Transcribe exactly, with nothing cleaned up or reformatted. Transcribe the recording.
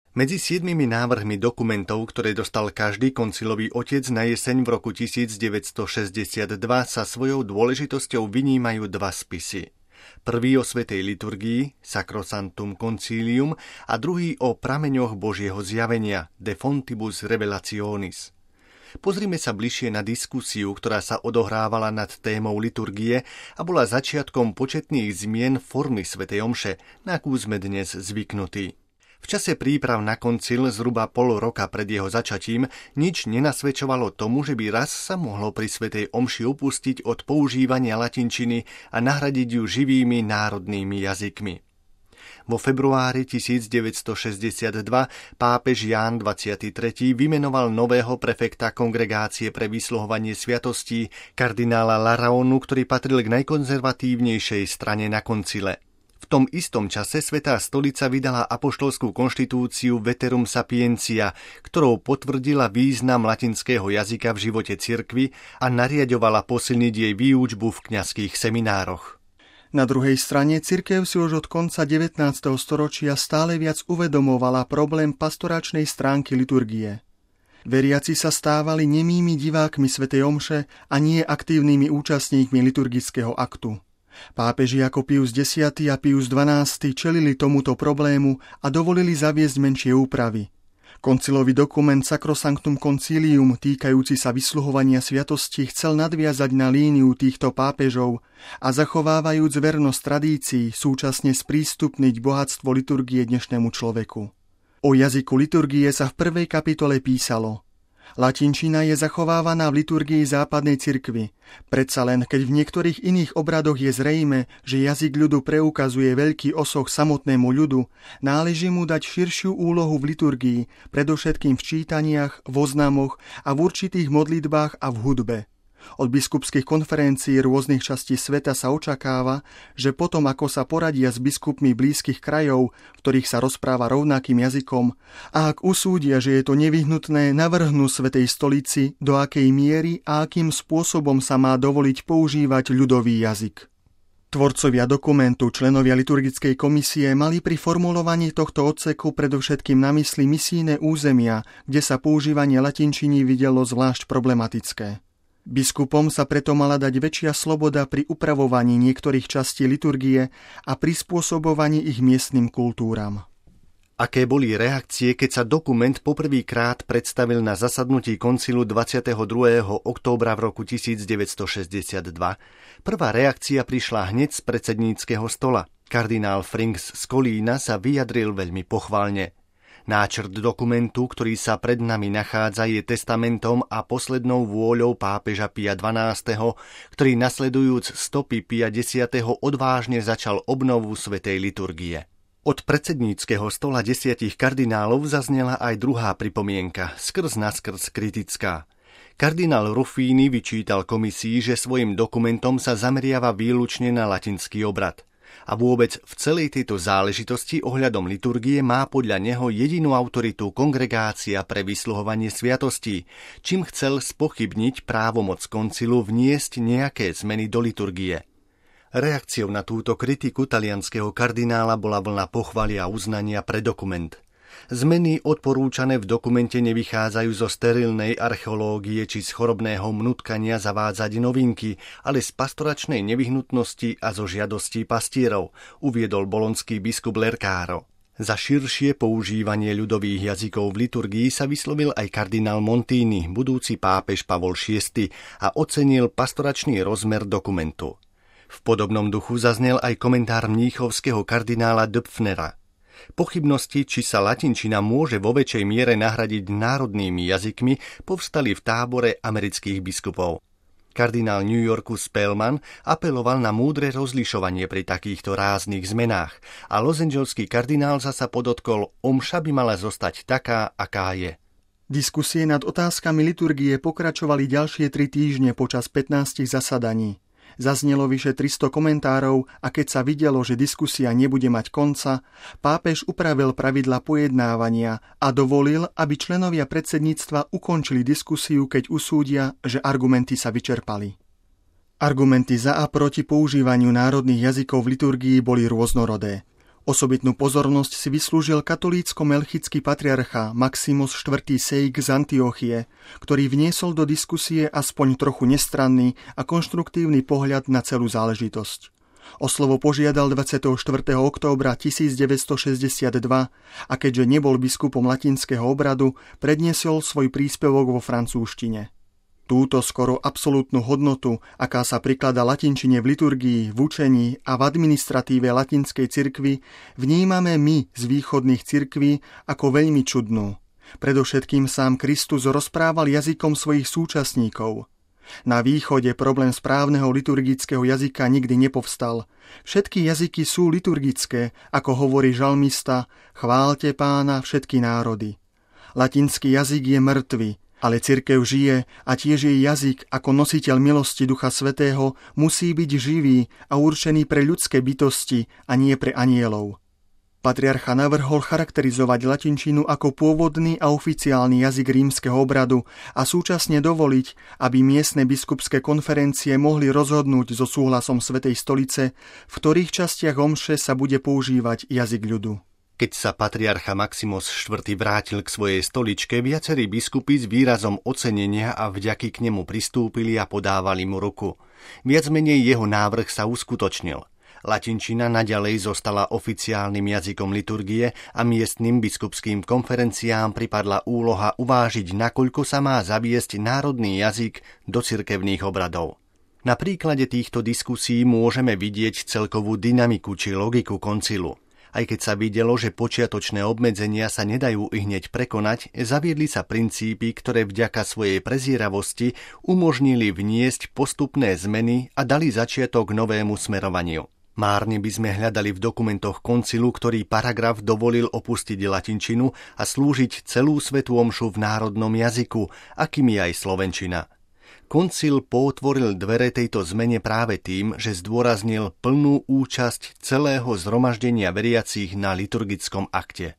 Medzi siedmimi návrhmi dokumentov, ktoré dostal každý koncilový otec na jeseň v roku tisícdeväťstošesťdesiatdva, sa svojou dôležitosťou vynímajú dva spisy. Prvý o svätej liturgii, Sacrosanctum Concilium, a druhý o prameňoch Božieho zjavenia, De Fontibus Revelationis. Pozrime sa bližšie na diskusiu, ktorá sa odohrávala nad témou liturgie a bola začiatkom početných zmien formy svätej omše, na akú sme dnes zvyknutí. V čase príprav na koncil zhruba pol roka pred jeho začatím nič nenasvedčovalo tomu, že by raz sa mohlo pri svätej omši upustiť od používania latinčiny a nahradiť ju živými národnými jazykmi. Vo februári tisícdeväťstošesťdesiatdva pápež Ján dvadsiaty tretí vymenoval nového prefekta Kongregácie pre vysluhovanie sviatostí, kardinála Larraonu, ktorý patril k najkonzervatívnejšej strane na koncile. V tom istom čase Svätá stolica vydala apoštolskú konštitúciu Veterum Sapientia, ktorou potvrdila význam latinského jazyka v živote cirkvi a nariaďovala posilniť jej výučbu v kňazských seminároch. Na druhej strane cirkev si už od konca devätnásteho storočia stále viac uvedomovala problém pastoračnej stránky liturgie. Veriaci sa stávali nemými divákmi svätej omše a nie aktívnymi účastníkmi liturgického aktu. Pápeži ako Pius X a Pius dvanásty čelili tomuto problému a dovolili zaviesť menšie úpravy. Koncilový dokument Sacrosanctum Concilium týkajúci sa vysluhovania sviatosti chcel nadviazať na líniu týchto pápežov a zachovávajúc vernosť tradícií súčasne sprístupniť bohatstvo liturgie dnešnému človeku. O jazyku liturgie sa v prvej kapitole písalo: Latinčina je zachovávaná v liturgii západnej cirkvi. Predsa len, keď v niektorých iných obradoch je zrejme, že jazyk ľudu preukazuje veľký osoch samotnému ľudu, náleží mu dať širšiu úlohu v liturgii, predovšetkým v čítaniach, v oznamoch a v určitých modlitbách a v hudbe. Od biskupských konferencií rôznych častí sveta sa očakáva, že potom, ako sa poradia s biskupmi blízkych krajov, v ktorých sa rozpráva rovnakým jazykom, a ak usúdia, že je to nevyhnutné, navrhnú Svätej stolici, do akej miery a akým spôsobom sa má dovoliť používať ľudový jazyk. Tvorcovia dokumentu, členovia liturgickej komisie, mali pri formulovaní tohto odseku predovšetkým na mysli misijné územia, kde sa používanie latinčiny videlo zvlášť problematické. Biskupom sa preto mala dať väčšia sloboda pri upravovaní niektorých častí liturgie a prispôsobovaní ich miestnym kultúram. Aké boli reakcie, keď sa dokument poprvýkrát predstavil na zasadnutí koncilu dvadsiateho druhého októbra v roku tisícdeväťstošesťdesiatdva? Prvá reakcia prišla hneď z predsedníckeho stola. Kardinál Frings z Kolína sa vyjadril veľmi pochválne. Náčrt dokumentu, ktorý sa pred nami nachádza, je testamentom a poslednou vôľou pápeža Pia dvanásteho, ktorý nasledujúc stopy Pia desiateho odvážne začal obnovu svätej liturgie. Od predsedníckeho stola desiatich kardinálov zaznela aj druhá pripomienka, skrz naskrz kritická. Kardinál Ruffini vyčítal komisii, že svojim dokumentom sa zameriava výlučne na latinský obrad. A vôbec v celej tejto záležitosti ohľadom liturgie má podľa neho jedinú autoritu Kongregácia pre vysluhovanie sviatostí, čím chcel spochybniť právomoc koncilu vniesť nejaké zmeny do liturgie. Reakciou na túto kritiku talianskeho kardinála bola vlna pochvaly a uznania pre dokument. Zmeny odporúčané v dokumente nevychádzajú zo sterilnej archeológie či z chorobného mnutkania zavádzať novinky, ale z pastoračnej nevyhnutnosti a zo žiadostí pastierov, uviedol bolonský biskup Lercaro. Za širšie používanie ľudových jazykov v liturgii sa vyslovil aj kardinál Montini, budúci pápež Pavol šiesty, a ocenil pastoračný rozmer dokumentu. V podobnom duchu zaznel aj komentár mníchovského kardinála Döpfnera. Pochybnosti, či sa latinčina môže vo väčšej miere nahradiť národnými jazykmi, povstali v tábore amerických biskupov. Kardinál New Yorku Spellman apeloval na múdre rozlišovanie pri takýchto ráznych zmenách a losangelský kardinál zasa podotkol, omša by mala zostať taká, aká je. Diskusie nad otázkami liturgie pokračovali ďalšie tri týždne počas pätnástich zasadaní. Zaznelo vyše tristo komentárov a keď sa videlo, že diskusia nebude mať konca, pápež upravil pravidla pojednávania a dovolil, aby členovia predsedníctva ukončili diskusiu, keď usúdia, že argumenty sa vyčerpali. Argumenty za a proti používaniu národných jazykov v liturgii boli rôznorodé. Osobitnú pozornosť si vyslúžil katolícko-melchický patriarcha Maximus štvrtý Sejk z Antiochie, ktorý vniesol do diskusie aspoň trochu nestranný a konštruktívny pohľad na celú záležitosť. O slovo požiadal dvadsiateho štvrtého októbra tisícdeväťstošesťdesiatdva a keďže nebol biskupom latinského obradu, predniesol svoj príspevok vo francúzštine. Túto skoro absolútnu hodnotu, aká sa prikladá latinčine v liturgii, v učení a v administratíve latinskej cirkvi, vnímame my z východných cirkví ako veľmi čudnú. Predovšetkým sám Kristus rozprával jazykom svojich súčasníkov. Na východe problém správneho liturgického jazyka nikdy nepovstal. Všetky jazyky sú liturgické, ako hovorí žalmista, chváľte Pána všetky národy. Latinský jazyk je mŕtvy, ale cirkev žije a tiež jej jazyk ako nositeľ milosti Ducha Svätého musí byť živý a určený pre ľudské bytosti a nie pre anielov. Patriarcha navrhol charakterizovať latinčinu ako pôvodný a oficiálny jazyk rímskeho obradu a súčasne dovoliť, aby miestne biskupské konferencie mohli rozhodnúť so súhlasom Svätej stolice, v ktorých častiach omše sa bude používať jazyk ľudu. Keď sa patriarcha Maximus štvrtý vrátil k svojej stoličke, viacerí biskupy s výrazom ocenenia a vďaky k nemu pristúpili a podávali mu ruku. Viac menej jeho návrh sa uskutočnil. Latinčina naďalej zostala oficiálnym jazykom liturgie a miestnym biskupským konferenciám pripadla úloha uvážiť, nakoľko sa má zaviesť národný jazyk do cirkevných obradov. Na príklade týchto diskusí môžeme vidieť celkovú dynamiku či logiku koncilu. Aj keď sa videlo, že počiatočné obmedzenia sa nedajú ihneď prekonať, zaviedli sa princípy, ktoré vďaka svojej prezieravosti umožnili vniesť postupné zmeny a dali začiatok novému smerovaniu. Márne by sme hľadali v dokumentoch koncilu, ktorý paragraf dovolil opustiť latinčinu a slúžiť celú svätú omšu v národnom jazyku, akým je aj slovenčina. Koncil pootvoril dvere tejto zmene práve tým, že zdôraznil plnú účasť celého zhromaždenia veriacich na liturgickom akte.